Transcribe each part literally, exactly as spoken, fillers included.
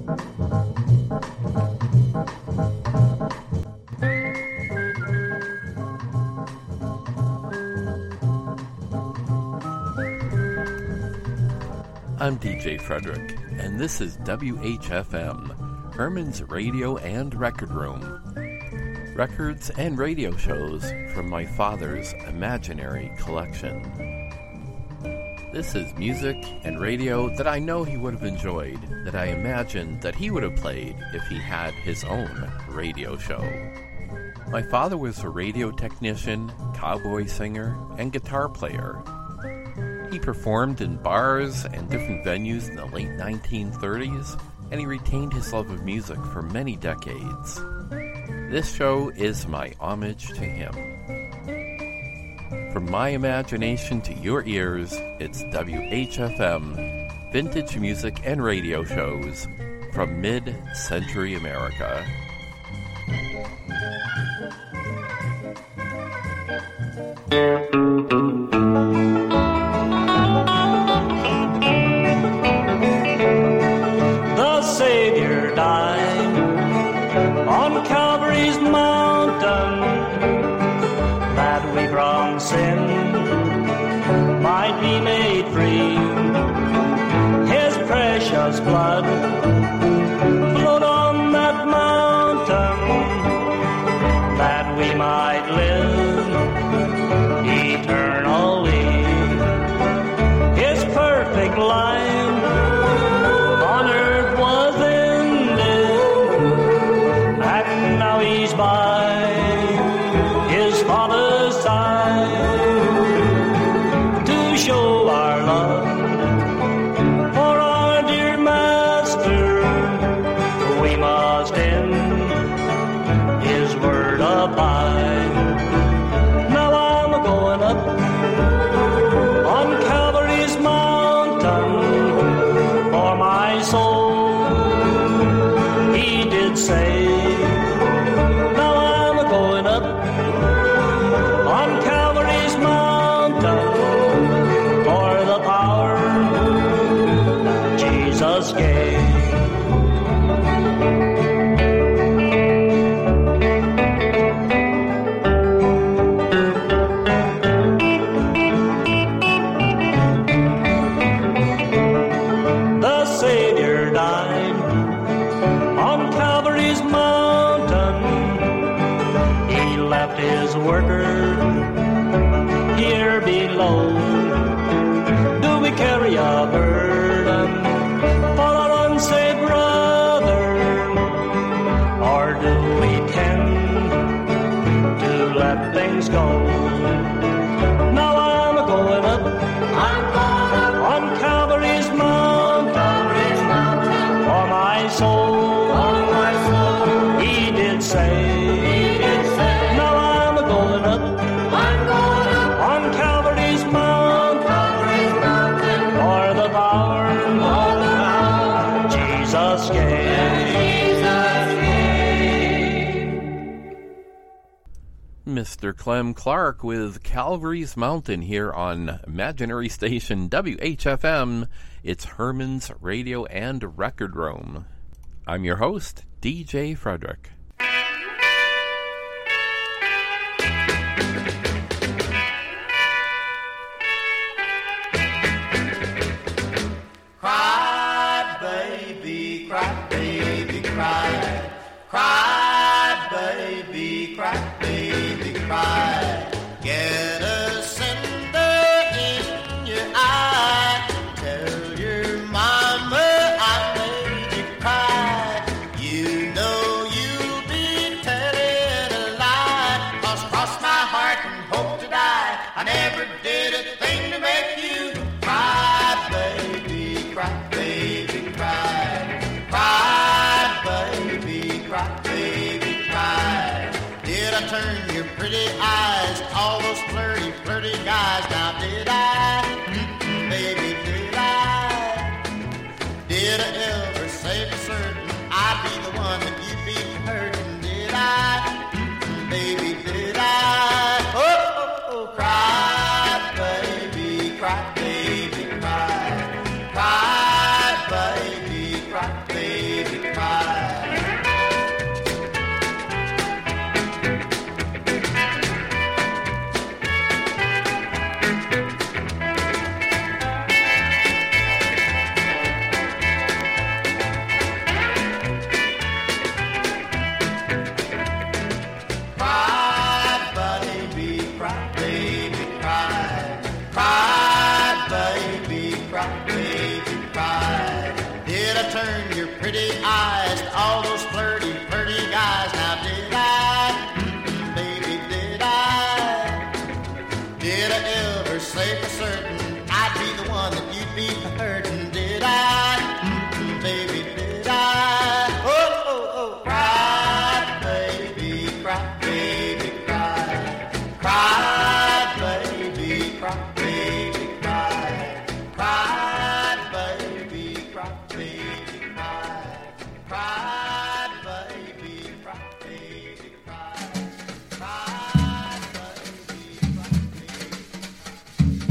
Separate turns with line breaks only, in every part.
I'm D J Frederick, and this is W H F M, Herman's Radio and Record Room. Records and radio shows from my father's imaginary collection. This is music and radio that I know he would have enjoyed, that I imagine that he would have played if he had his own radio show. My father was a radio technician, cowboy singer, and guitar player. He performed in bars and different venues in the late nineteen thirties, and he retained his love of music for many decades. This show is my homage to him. From my imagination to your ears, it's W H F M, vintage music and radio shows from mid-century America.
The Savior died on Calvary's mountain, that we from sin might be made free. His precious blood flowed on that mountain, that we might live eternally. His perfect life on earth was ended, and now he's by his Father's side to show our love for our dear Master. We must in his word abide. Now I'm going up on Calvary's mountain for my soul, he did say. Now I'm going up on Calvary's mountain for the power that Jesus gave. The Savior died on Calvary's mountain. He left his worker here below. Do we carry a burden for our unsaved brother, or do we tend to let things go? Now I'm going up, I'm going up on Calvary's mountain, Calvary's mountain for my soul, for my soul. He did say, he did say. Now I'm going up, I'm going up on Calvary's mountain, Calvary's mountain for the power, for the power Jesus gave. Jesus gave.
Mister Clem Clark with Calvary's Mountain here on imaginary station W H F M. It's Herman's Radio and Record Room. I'm your host, D J Frederick.
Cry, baby, cry, baby, cry. Cry, baby, cry, baby, cry. Get a cinder in your eye. Tell your mama I made you cry. You know you'll be telling a lie. 'Cause cross my heart and hope to die, I never did a thing to make you cry, baby, cry, baby, cry. Cry. turn your pretty eyes to all those flirty, flirty guys. Now did I, mm-mm, baby, did I? Did I ever say for certain I'd be the one that you'd be hurting? Did I, mm-mm, baby, did I? Oh, oh, oh, cry, baby, cry, baby, cry, cry, baby, cry, baby, cry, cry, baby, cry, baby, cry, cry, baby, cry, baby, cry, cry, baby, cry, baby.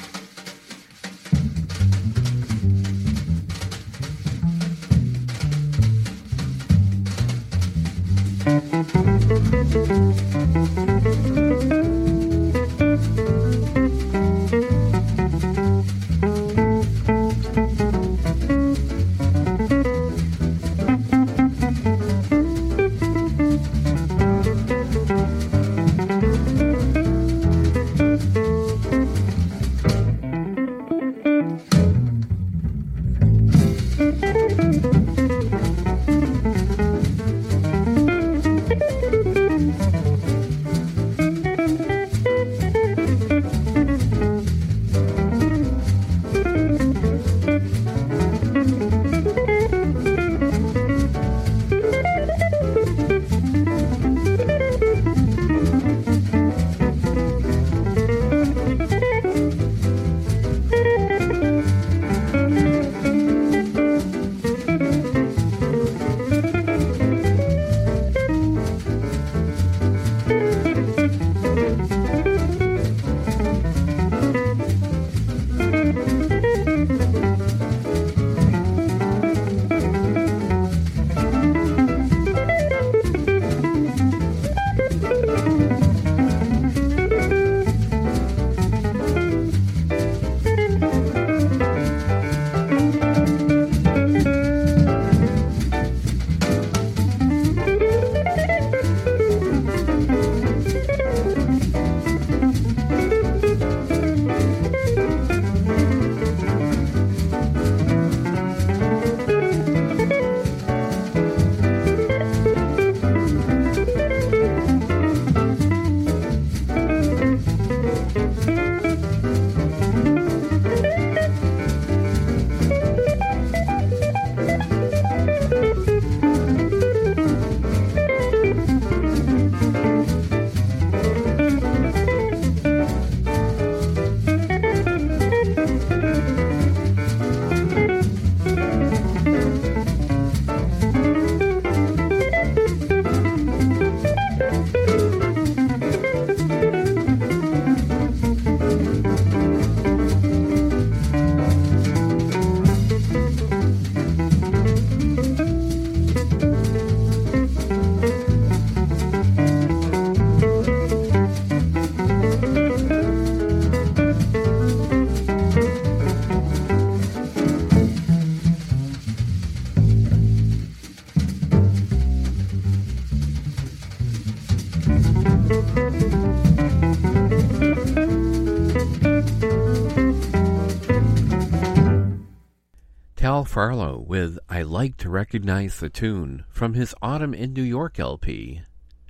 Cal Farlow with I Like to Recognize the Tune from his Autumn in New York L P.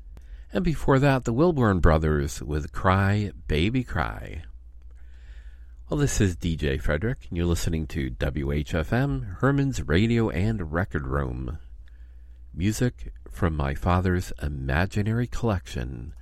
And before that, the Wilburn Brothers with Cry, Baby Cry. Well, this is D J Frederick, and you're listening to W H F M, Herman's Radio and Record Room. Music from my father's imaginary collection.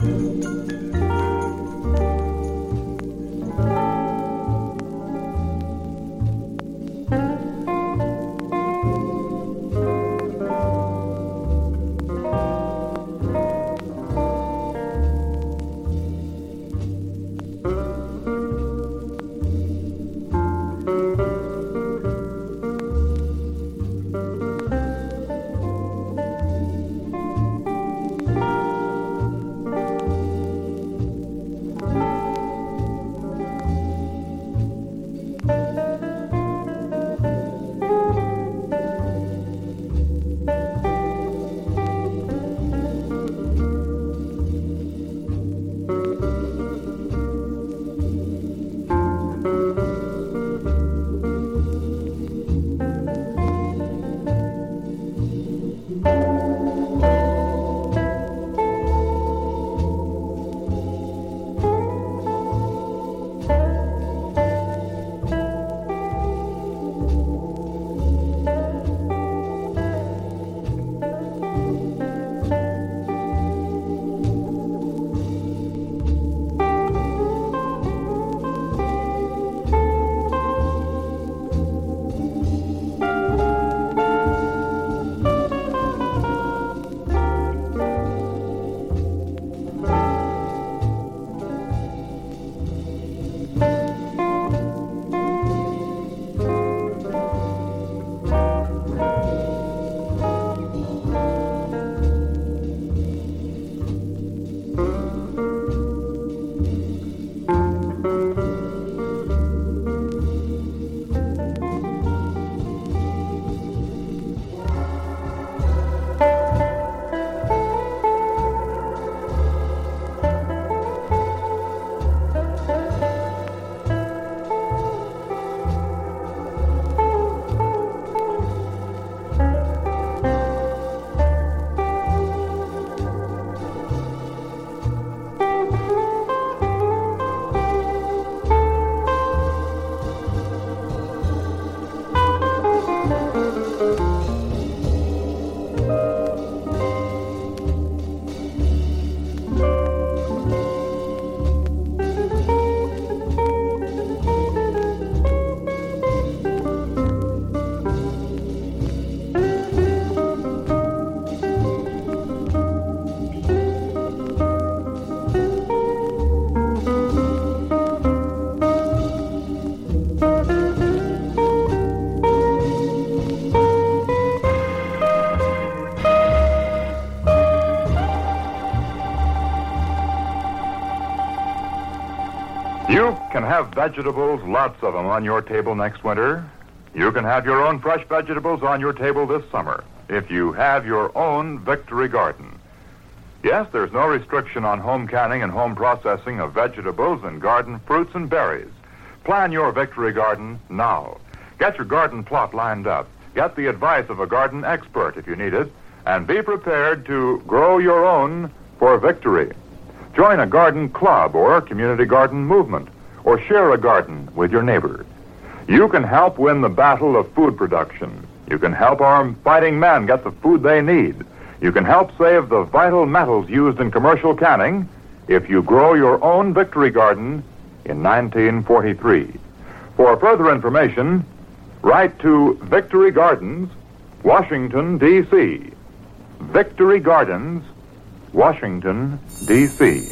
You can have vegetables, lots of them, on your table next winter. You can have your own fresh vegetables on your table this summer if you have your own Victory Garden. Yes, there's no restriction on home canning and home processing of vegetables and garden fruits and berries. Plan your Victory Garden now. Get your garden plot lined up. Get the advice of a garden expert if you need it, and be prepared to grow your own for victory. Join a garden club or community garden movement, or share a garden with your neighbor. You can help win the battle of food production. You can help our fighting men get the food they need. You can help save the vital metals used in commercial canning if you grow your own Victory Garden in nineteen forty-three. For further information, write to Victory Gardens, Washington, D C Victory Gardens, Washington, D C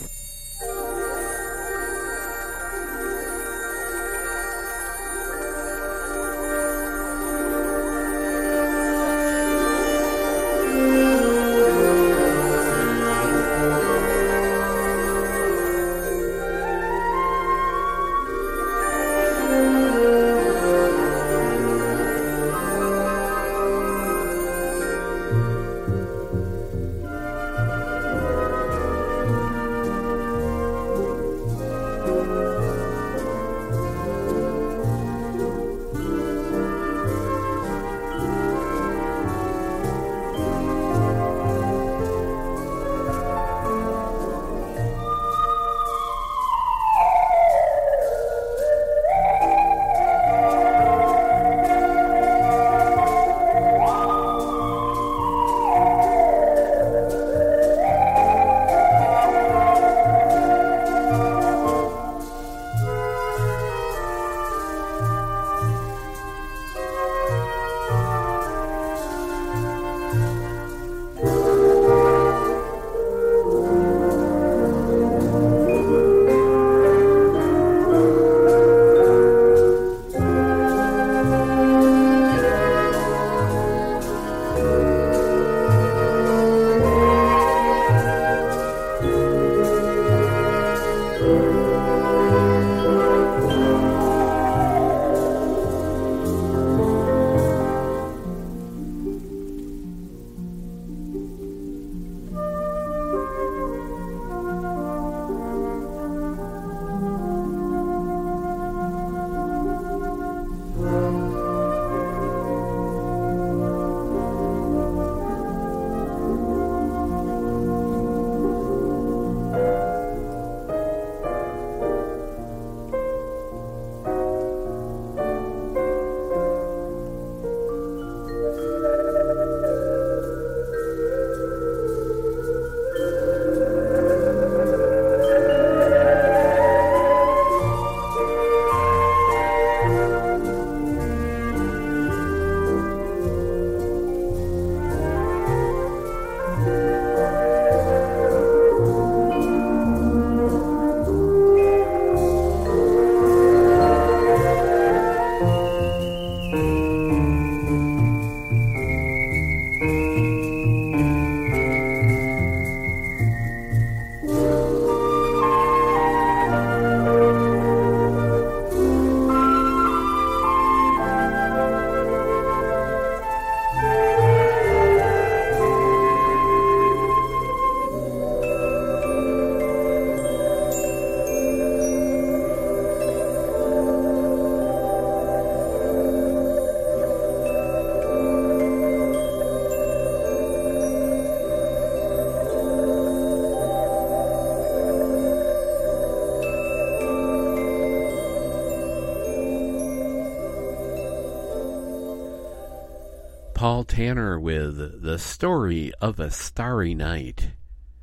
Paul Tanner with The Story of a Starry Night.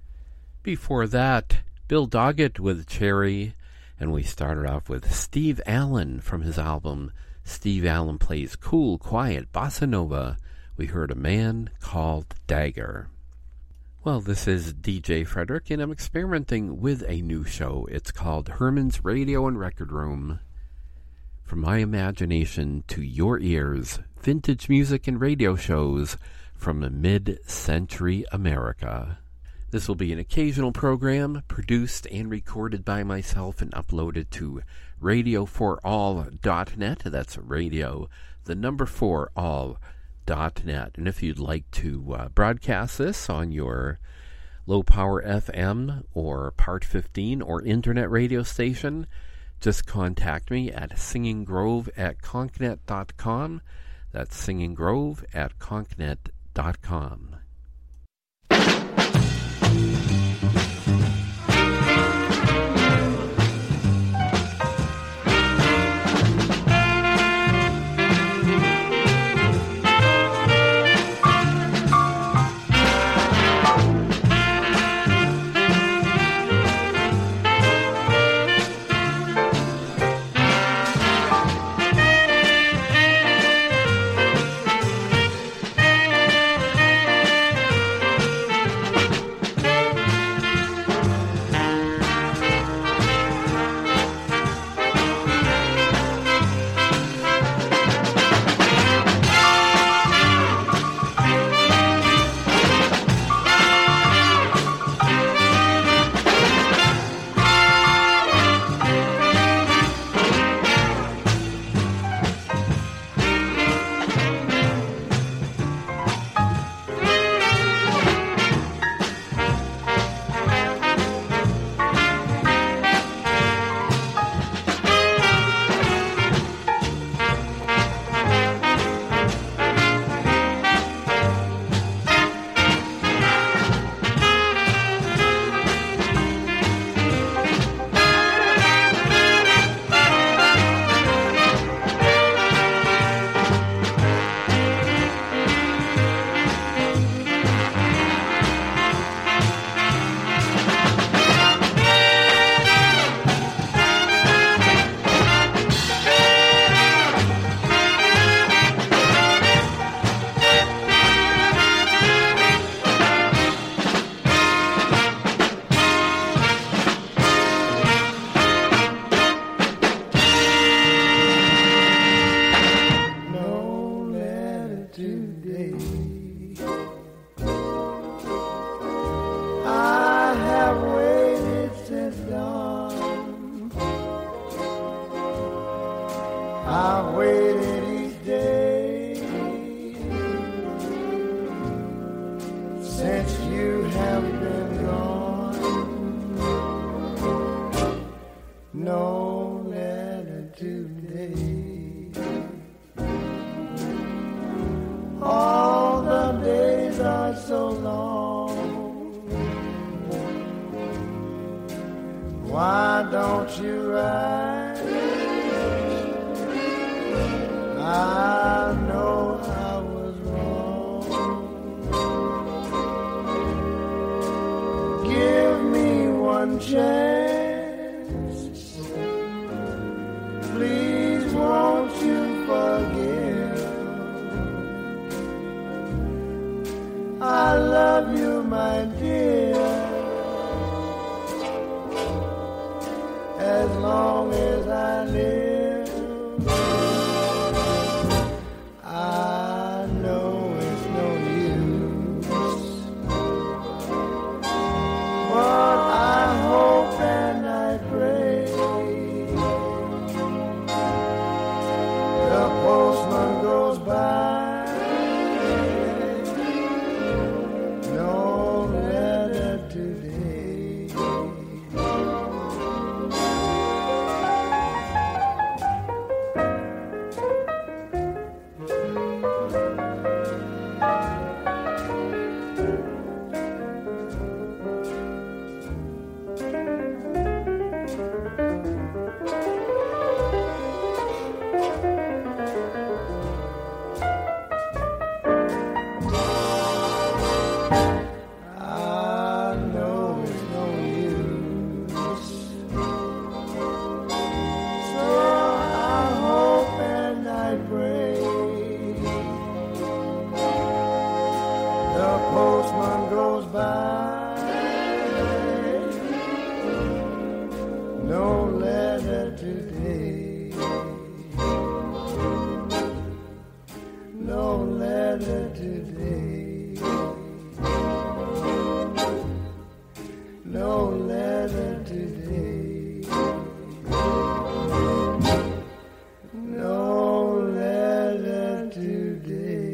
Before that, Bill Doggett with Cherry, and we started off with Steve Allen from his album Steve Allen Plays Cool, Quiet Bossa Nova. We heard A Man Called Dagger. Well, this is D J Frederick, and I'm experimenting with a new show. It's called Herman's Radio and Record Room. From my imagination to your ears, vintage music and radio shows from mid-century America. This will be an occasional program produced and recorded by myself and uploaded to radio for all dot net. That's radio, the number four, all dot net. And if you'd like to uh, broadcast this on your low-power F M or Part fifteen or internet radio station, just contact me at singing grove at conknet dot com. That's singing grove at conknet dot com.
But I hope and no letter today. No letter today.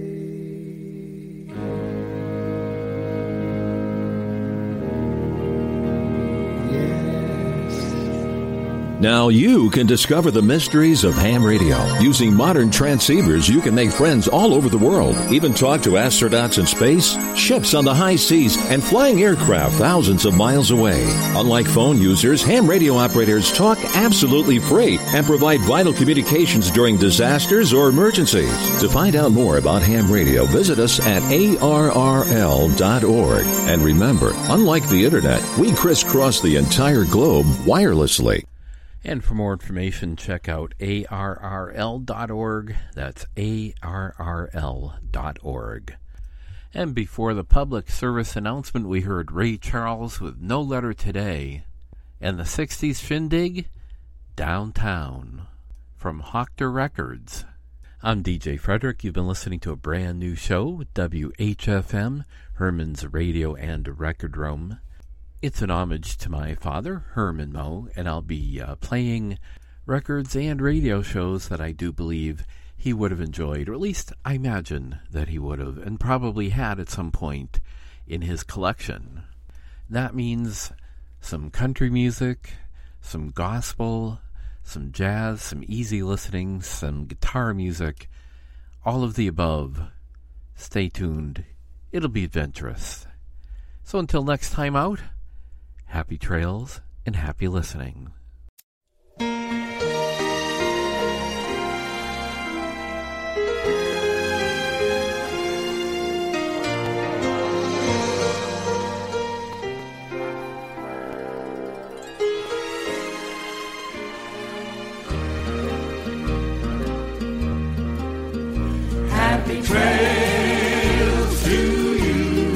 Now you can discover the mysteries of ham radio. Using modern transceivers, you can make friends all over the world. Even talk to astronauts in space, ships on the high seas, and flying aircraft thousands of miles away. Unlike phone users, ham radio operators talk absolutely free and provide vital communications during disasters or emergencies. To find out more about ham radio, visit us at A R R L dot org. And remember, unlike the internet, we crisscross the entire globe wirelessly.
And for more information, check out A R R L dot org. That's A R R L dot org. And before the public service announcement, we heard Ray Charles with No Letter Today. And the sixties shindig, Downtown, from Hoctor Records. I'm D J Frederick. You've been listening to a brand new show, W H F M, Herman's Radio and Record Room. It's an homage to my father, Herman Moe, and I'll be uh, playing records and radio shows that I do believe he would have enjoyed, or at least I imagine that he would have, and probably had at some point in his collection. That means some country music, some gospel, some jazz, some easy listening, some guitar music, all of the above. Stay tuned. It'll be adventurous. So until next time out, happy trails and happy listening.
Happy trails to you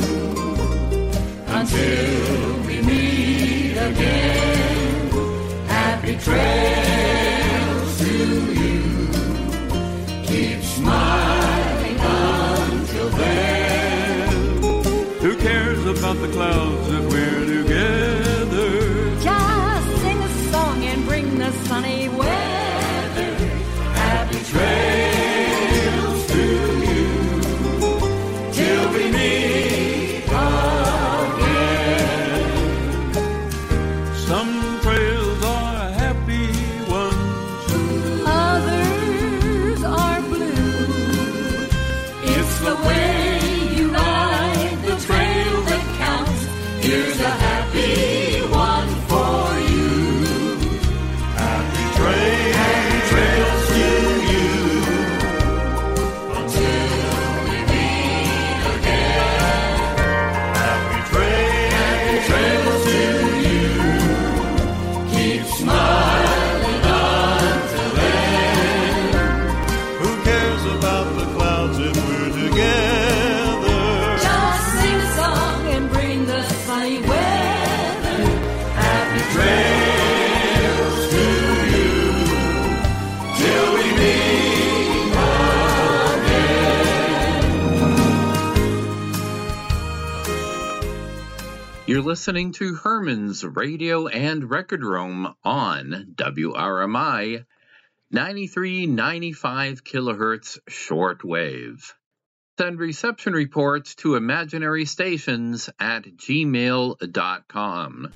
until we meet again. Happy trails to you. Keep smiling until then.
Who cares about the clouds if we're together?
Just sing a song and bring the sunny weather.
Happy trails to you till we meet again.
Some trails are happy ones.
Others are blue.
It's the way you ride the trail that counts. Here's a happy one for you. Happy trails, happy trails to you until we meet again. Happy trails, happy trails to you. Keep smiling until then.
Who cares about the clouds if we're together?
Just sing a song and bring the sunny weather.
Happy trails to you till we meet again.
You're listening to Herman's Radio and Record Room on W R M I ninety-three point nine five kilohertz shortwave. Send reception reports to imaginary stations at gmail dot com.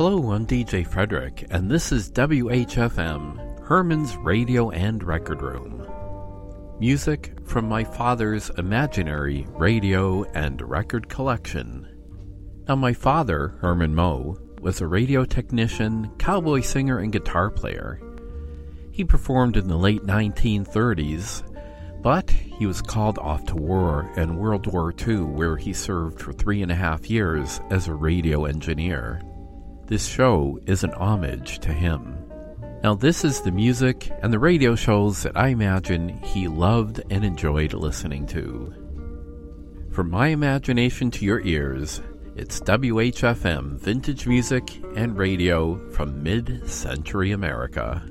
Hello, I'm D J Frederick, and this is W H F M, Herman's Radio and Record Room. Music from my father's imaginary radio and record collection. Now, my father, Herman Moe, was a radio technician, cowboy singer, and guitar player. He performed in the late nineteen thirties, but he was called off to war in World War Two, where he served for three and a half years as a radio engineer. This show is an homage to him. Now, this is the music and the radio shows that I imagine he loved and enjoyed listening to. From my imagination to your ears, it's W H F M vintage music and radio from mid-century America.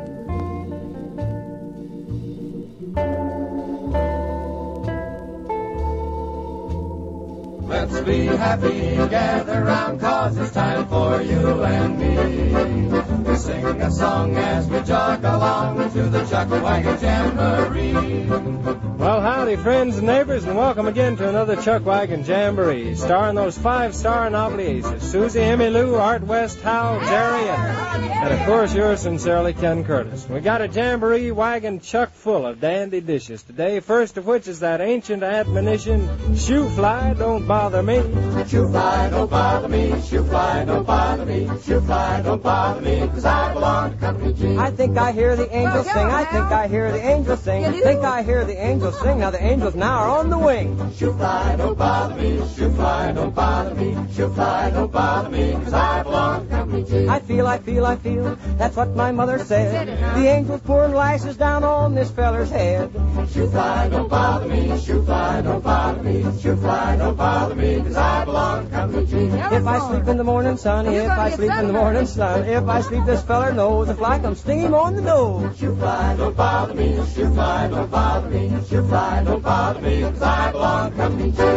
Let's be happy, gather round, cause it's time for you and me to sing a song as we jog along to the Chuck Wagon Jamboree.
Well, howdy, friends and neighbors, and welcome again to another Chuck Wagon Jamboree, starring those five-star novelty aces, Susie, Emmy Lou, Art West, Hal, Jerry, and, and of course, yours sincerely, Ken Curtis. We got a Jamboree wagon chock full of dandy dishes today, first of which is that ancient admonition, shoo fly, don't bother me.
Shoo fly, don't bother me, shoo fly, don't bother me, shoo fly, don't bother me, cause I belong to Company G.
I think I hear the angels sing, I think I hear the angels sing, I think I hear the angels sing, now the angels now are on the wing.
Shoo fly, don't bother me, shoo fly, don't bother me, shoo fly, don't bother me, cause I belong to Company G.
I feel, I feel, I feel, that's what my mother said, the angels pouring lashes down on this feller's head.
Shoo fly, don't bother me, shoo fly, don't bother me, shoo fly, don't bother me, cause I belong to Company G.
If I sleep in the morning sun, if I sleep in the morning sun, if I sleep this feller knows, if like I'm sting him on the nose.
Shoo fly, don't bother me, shoo fly, don't bother me, shoo fly, don't bother me, cause I belong to Company G.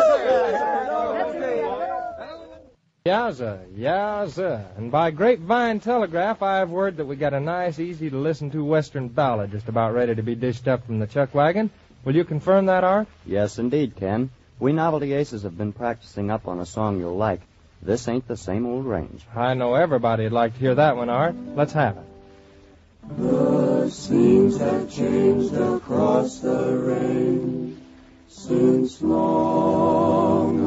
Yowza, yowza. And by grapevine telegraph, I have word that we got a nice, easy-to-listen-to Western ballad just about ready to be dished up from the Chuck Wagon. Will you confirm that, Art?
Yes, indeed, Ken. We novelty aces have been practicing up on a song you'll like. This ain't the same old range.
I know everybody'd like to hear that one, Art. Let's have it.
The scenes have changed across the range since long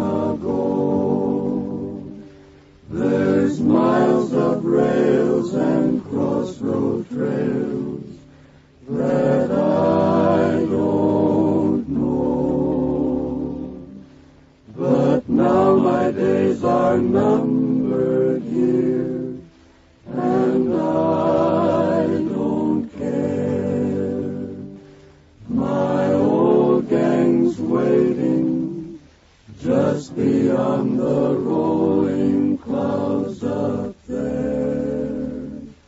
ago. There's miles of rails and crossroad trails that I don't know. But now my days are numbered here, and I don't care. My old gang's waiting just beyond the rolling clouds up there.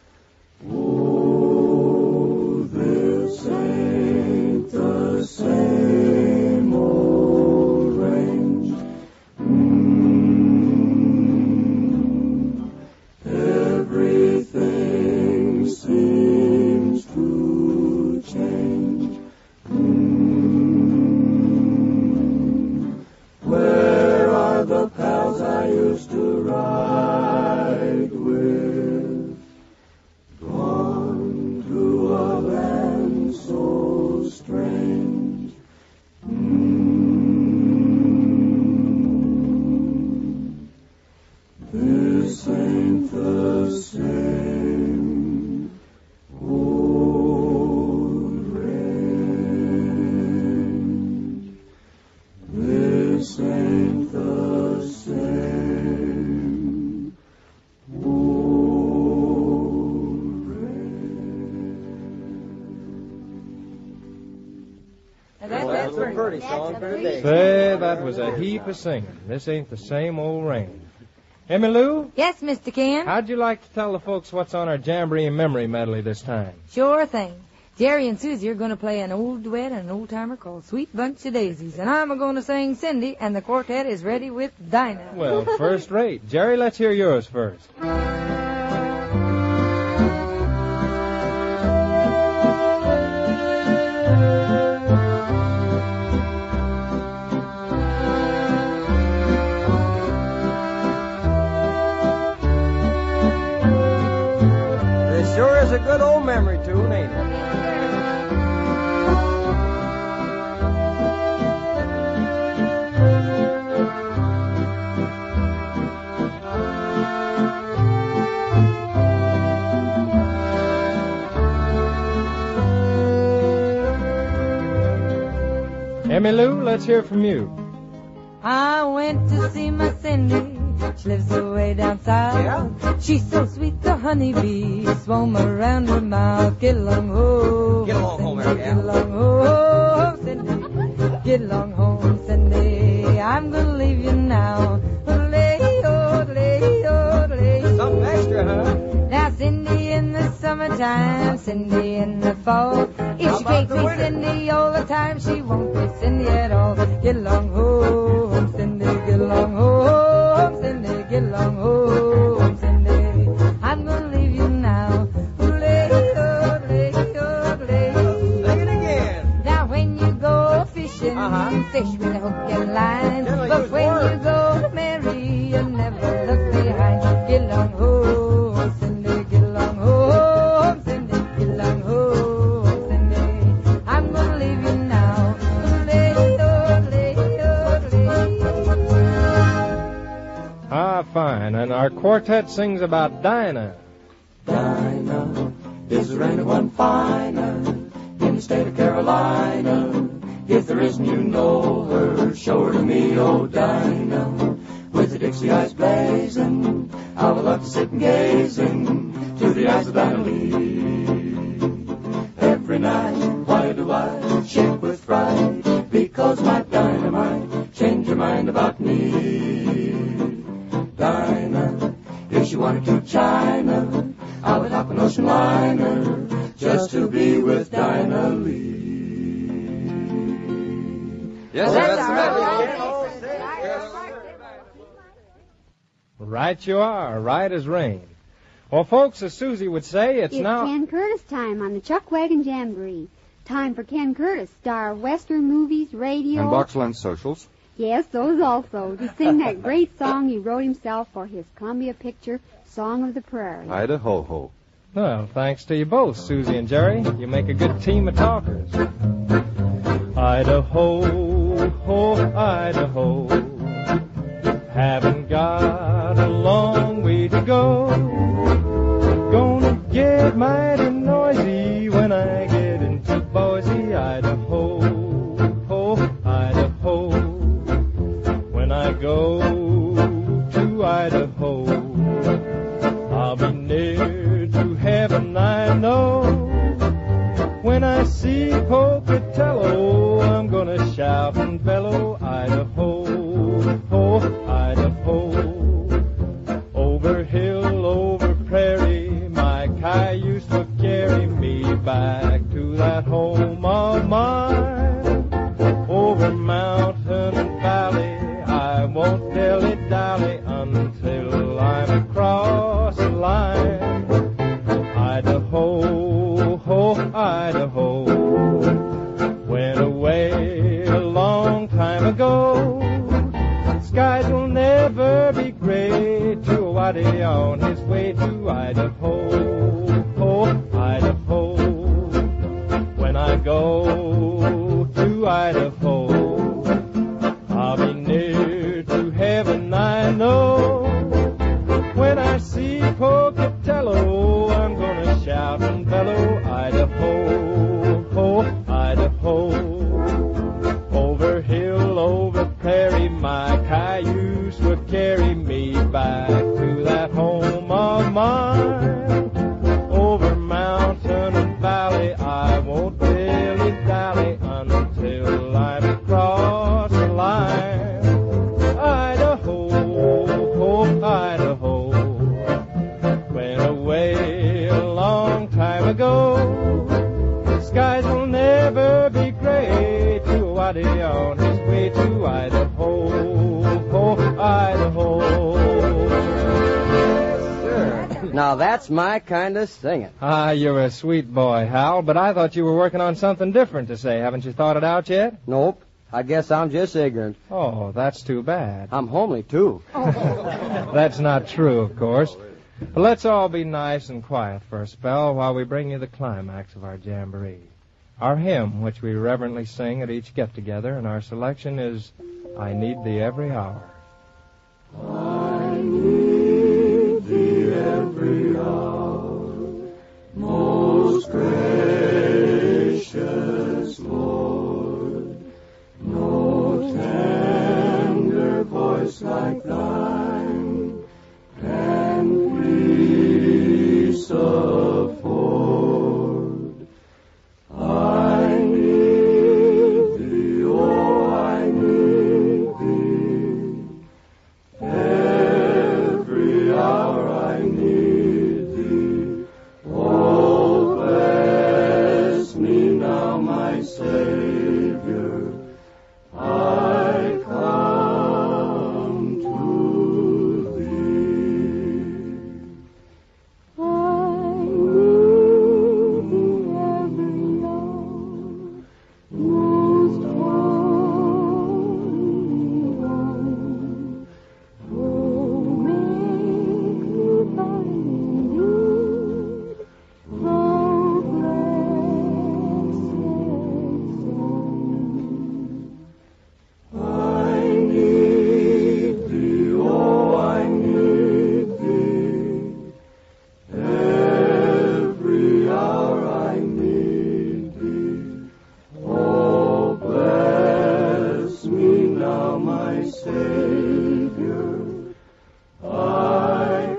Oh, this ain't the same old range. Mm, everything seems to change. Mm, where are the pals I used to ride with? Gone to a land so strange. Mm, this ain't the same old range. This ain't the same old
Now that, that's a pretty song for today.
Say, that was a heap of singing. This ain't the same old range. Emmy Lou?
Yes, Mister Ken?
How'd you like to tell the folks what's on our Jamboree Memory Medley this time?
Sure thing. Jerry and Susie are going to play an old duet and an old-timer called Sweet Bunch of Daisies, and I'm going to sing Cindy, and the quartet is ready with Dinah.
Well, first rate. Jerry, let's hear yours first.
a good old memory tune, ain't it?
Emmylou, let's hear from you.
I went to see my Cindy. She lives away down south.
Yeah?
She's so sweet, the honeybee swam around her mouth. Get along home.
Get along home,
Cindy,
Mary.
Get along home, Cindy. Get along home, Cindy. I'm gonna leave you now. Oodle-ay, oodle-ay, oodle-ay.
Something extra, huh?
Now Cindy in the summertime, Cindy in the fall. If
How
she
about
can't
the
be
winter?
Cindy all the time, she won't be Cindy at all. Get along home, Cindy. Get along home, Cindy. Get along home, Cindy. I'm gonna leave you now. Oodle-ay, oodle-ay, oodle-ay.
Sing it again.
Now when you go fishing,
Uh-huh.
you fish with a hook and line.
Generally
But
use
when
words.
you go to marry, you never look behind. Get along home, Cindy. Get along home, Cindy. Get along home, Cindy. I'm gonna leave you now. Oodle-ay, oodle-ay, oodle-ay.
Ah, fine. And our quartet sings about Dinah.
Dinah, is there anyone finer in the state of Carolina? If there isn't, you know her. Show her to me, oh Dinah. With the Dixie eyes blazing, I would love to sit and gazing to the eyes of Dinah Lee. Every night, why do I shake with fright? Because my dynamite changed her mind about me. Dinah, if she wanted to China, I would hop an ocean liner just to be with Dinah Lee.
Yes, sir.
That's
That's
all
right.
right.
Right you are, right as rain. Well, folks, as Susie would say, it's,
It's
now...
Ken Curtis time on the Chuck Wagon Jamboree. Time for Ken Curtis, star of Western movies, radio.
And Boxland Socials.
Yes, those also, to sing that great song he wrote himself for his Columbia picture, Song of the Prairie.
Idaho ho.
Well, thanks to you both, Susie and Jerry. You make a good team of talkers. Idaho, ho, Idaho. Haven't got a long way to go. Gonna get mighty noisy when I get into Boise, Idaho, ho, Idaho. When I go to Idaho, I'll be near to heaven, I know. When I see Pocatello, I'm gonna shout and bellow, Idaho, ho, Idaho. Over hill, over prairie, my cayuse will carry me back to that home of mine. Over mountain and valley, I won't dilly-dally until I'm across the line. Idaho, ho, Idaho. Went away a long time ago. Skies will never be gray to a whitey on his way to Idaho, ho, Idaho. When I go to Idaho, I'll be near to heaven, I know. When I see Pocatello, I'm gonna shout and bellow, Idaho, ho, Idaho. Over hill, over prairie, my cayuse will carry me back to that home of mine. Over mountain and valley, I won't dilly-dally until I'm across the line. Idaho, ho, Idaho. Went away a long time ago. Skies will never be gray to a whitey on his way to Idaho, ho, Idaho.
Now that's my kind of singing.
Ah, you're a sweet boy, Hal, but I thought you were working on something different to say. Haven't you thought it out yet?
Nope. I guess I'm just ignorant.
Oh, that's too bad.
I'm homely, too.
That's not true, of course. But let's all be nice and quiet for a spell while we bring you the climax of our jamboree. Our hymn, which we reverently sing at each get-together, and our selection is I Need Thee Every Hour.
I need thee every hour, most gracious Lord. No tender voice like thine can peace afford. I need thee, oh, I need thee. Every hour I need thee. Oh, bless me now, my Savior. I come to thee. I need thee every hour, most holy one. Oh, make me find indeed how blessed Son. I need thee, oh, I need thee. Every hour I need thee. Oh, bless me now, my Savior. I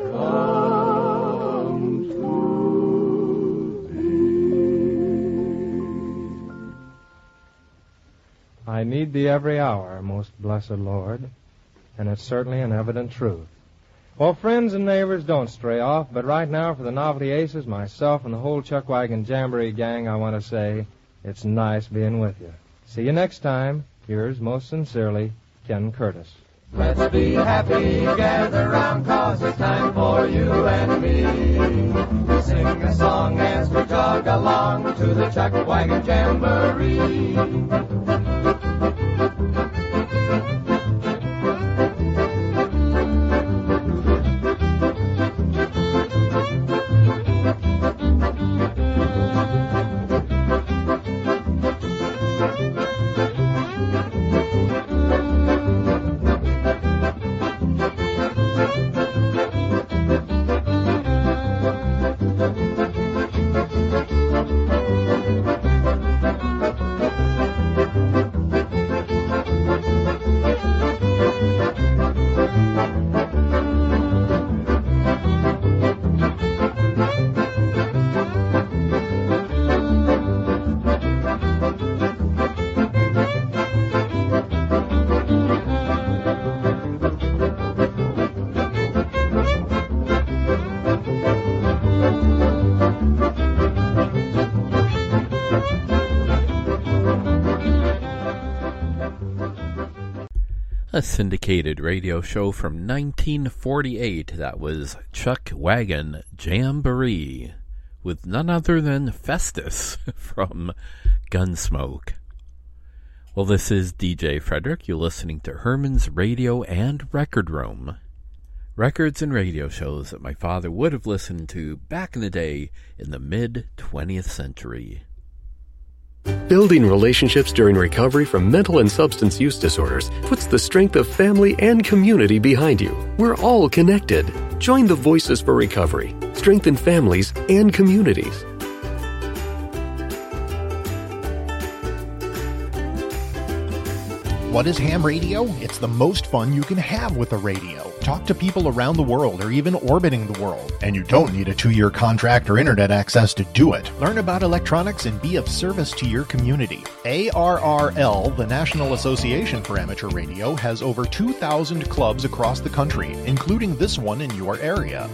come to
I need thee every hour, most blessed Lord, and it's certainly an evident truth. Well, friends and neighbors, don't stray off, but right now for the Novelty Aces, myself and the whole Chuckwagon Jamboree gang, I want to say it's nice being with you. See you next time. Yours most sincerely, Ken Curtis.
Let's be happy, gather round, cause it's time for you and me. Sing a song as we jog along to the Chuckwagon Jamboree.
A syndicated radio show from nineteen forty-eight. That was Chuckwagon Jamboree with none other than Festus from Gunsmoke. Well, this is D J Frederick. You're listening to Herman's Radio and Record Room. Records and radio shows that my father would have listened to back in the day in the mid-twentieth century.
Building relationships during recovery from mental and substance use disorders puts the strength of family and community behind you. We're all connected. Join the Voices for Recovery. Strengthen families and communities.
What is ham radio? It's the most fun you can have with a radio. Talk to people around the world or even orbiting the world. And you don't need a two-year contract or internet access to do it. Learn about electronics and be of service to your community. A R R L, the National Association for Amateur Radio, has over two thousand clubs across the country, including this one in your area.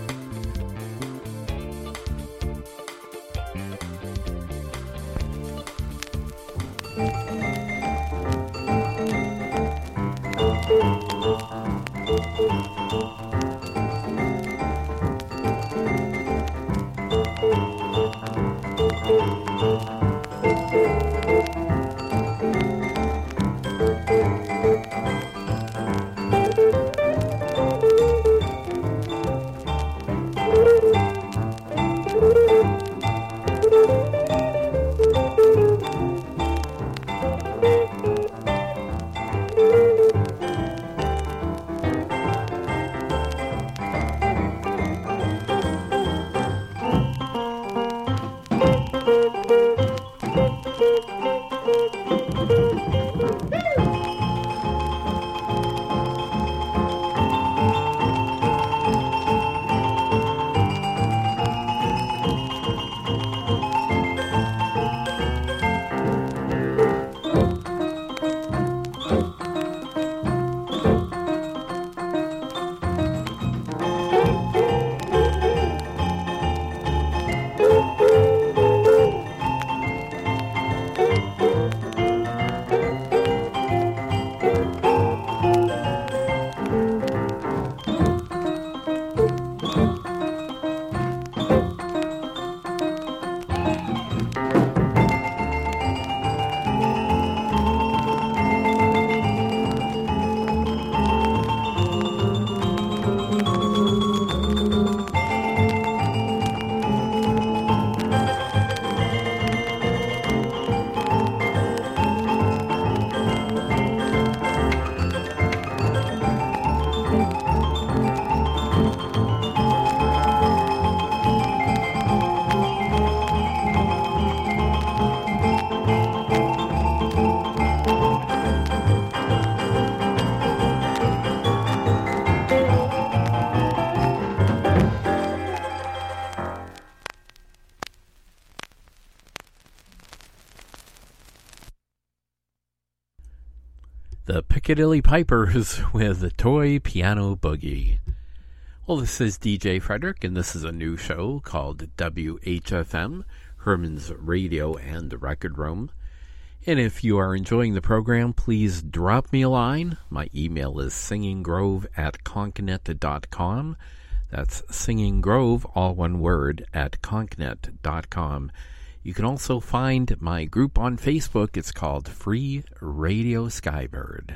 Piccadilly Pipers with the Toy Piano Boogie. Well, this is D J Frederick, and this is a new show called W H F M, Herman's Radio and Record Room. And if you are enjoying the program, please drop me a line. My email is singinggrove at concanet dot com. That's singinggrove, all one word, at concanet dot com. You can also find my group on Facebook. It's called Free Radio Skybird.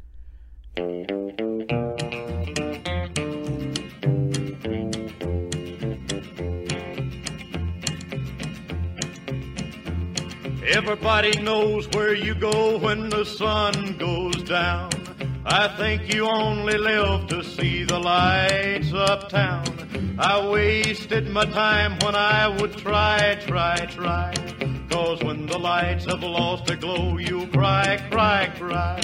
Everybody knows where you go when the sun goes down. I think you only live to see the lights uptown. I wasted my time when I would try, try, try. 'Cause when the lights have lost their glow, you'll cry, cry, cry.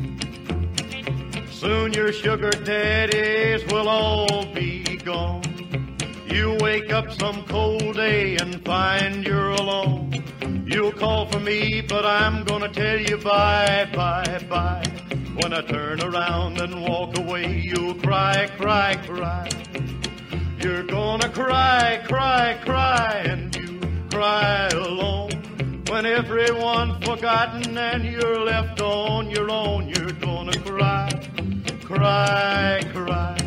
Soon your sugar daddies will all be gone. You wake up some cold day and find you're alone. You'll call for me, but I'm gonna tell you bye, bye, bye. When I turn around and walk away, you'll cry, cry, cry. You're gonna cry, cry, cry, and you cry alone. When everyone's forgotten and you're left on your own, you're gonna cry, cry, cry.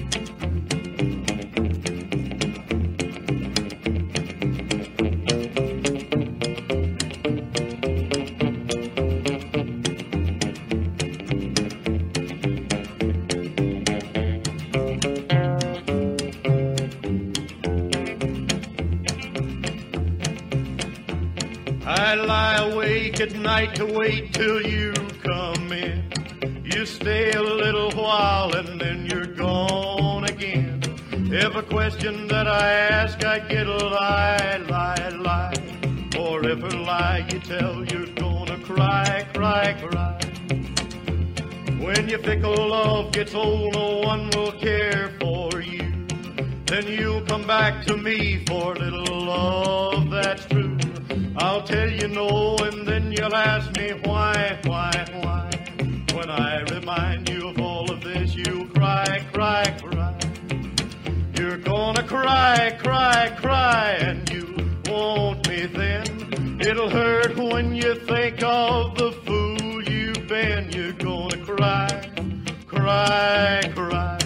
I lie awake at night to wait till you come in. You stay a little while and then you're gone again. Every question that I ask, I get a lie, lie, lie. For every lie you tell, you're gonna cry, cry, cry. When your fickle love gets old, no one will care for you. Then you'll come back to me for a little love that's true. I'll tell you no, and then you'll ask me why, why, why. When I remind you of all of this, you'll cry, cry, cry. You're gonna cry, cry, cry, and you want me then. It'll hurt when you think of the fool you've been. You're gonna cry, cry, cry.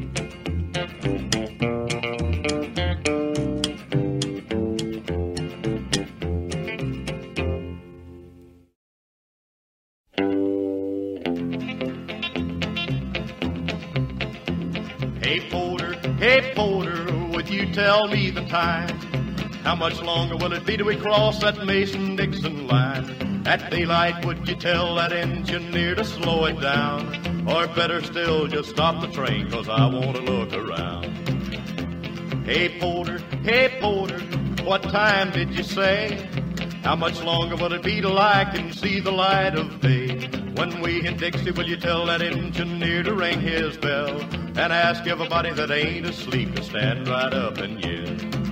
Hey Porter, hey Porter, would you tell me the time? How much longer will it be till we cross that Mason-Dixon line? At daylight, would you tell that engineer to slow it down? Or better still, just stop the train, 'cause I want to look around. Hey Porter, hey Porter, what time did you say? How much longer will it be till I can see the light of day? When we hit Dixie, will you tell that engineer to ring his bell and ask everybody that ain't asleep to stand right up and yell?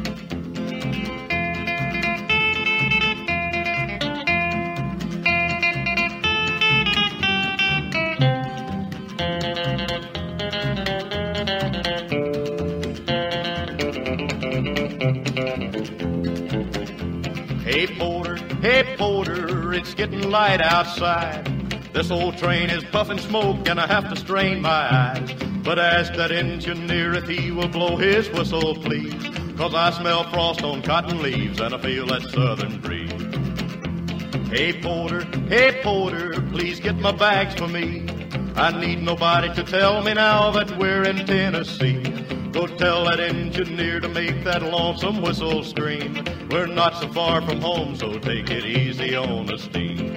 Hey Porter, hey Porter, it's getting light outside. This old train is puffing smoke and I have to strain my eyes. But ask that engineer if he will blow his whistle, please. 'Cause I smell frost on cotton leaves and I feel that southern breeze. Hey Porter, hey Porter, please get my bags for me. I need nobody to tell me now that we're in Tennessee. Go tell that engineer to make that lonesome whistle scream. We're not so far from home, so take it easy on the steam.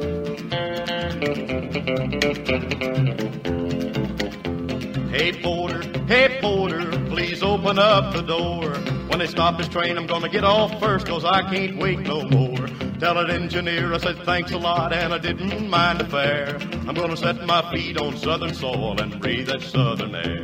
Hey Porter, porter, hey porter, please open up the door. When they stop this train, I'm gonna get off first, cause I can't wait no more. Tell that engineer I said thanks a lot and I didn't mind the fare. I'm gonna set my feet on southern soil and breathe that southern air.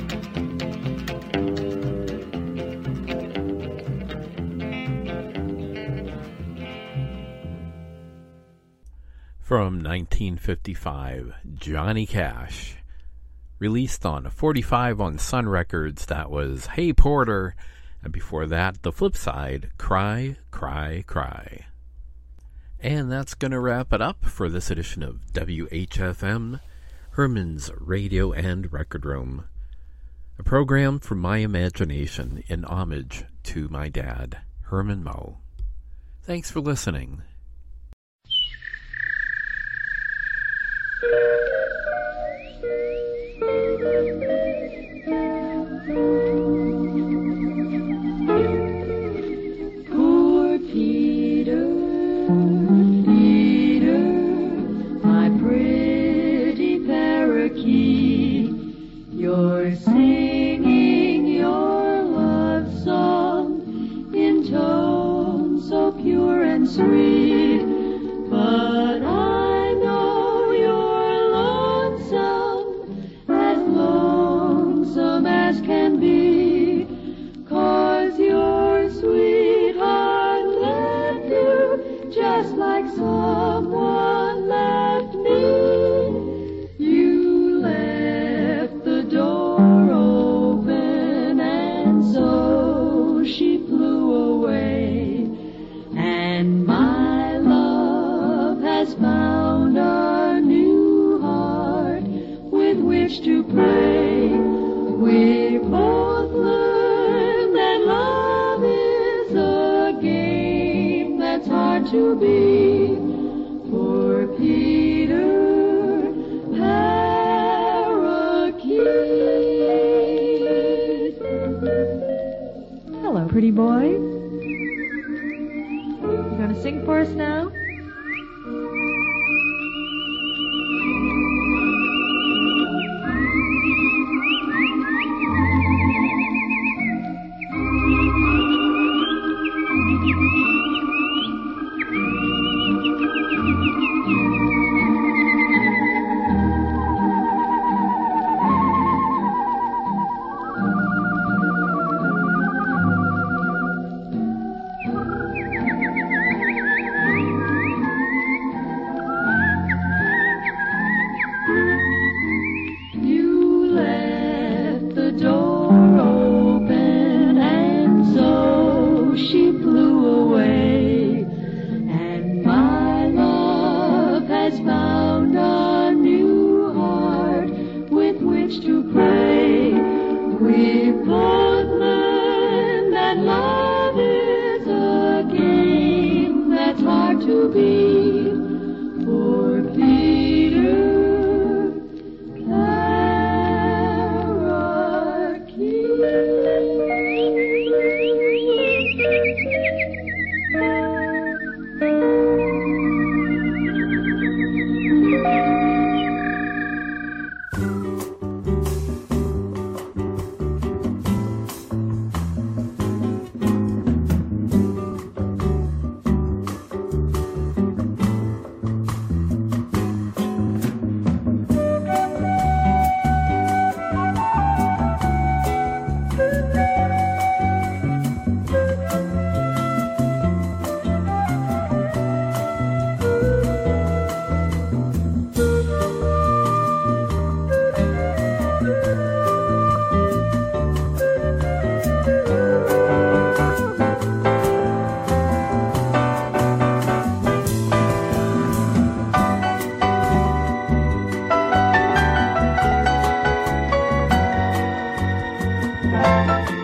From nineteen fifty-five, Johnny Cash. Released on forty-five on Sun Records, that was Hey Porter. And before that, the flip side, Cry, Cry, Cry. And that's going to wrap it up for this edition of W H F M, Herman's Radio and Record Room. A program from my imagination in homage to my dad, Herman Moe. Thanks for listening.
Poor Peter, Peter, my pretty parakeet, you're singing your love song in tones so pure and sweet, but I know you're lonesome, as lonesome as can be, 'cause your sweetheart left you just like someone left me. You left the door open and so she flew away, and my love has found a new heart with which to pray. We both learned that love is a game that's hard to beat. For Peter Parakeet.
Hello, pretty boy. You gonna sing for us now?
Parakeet.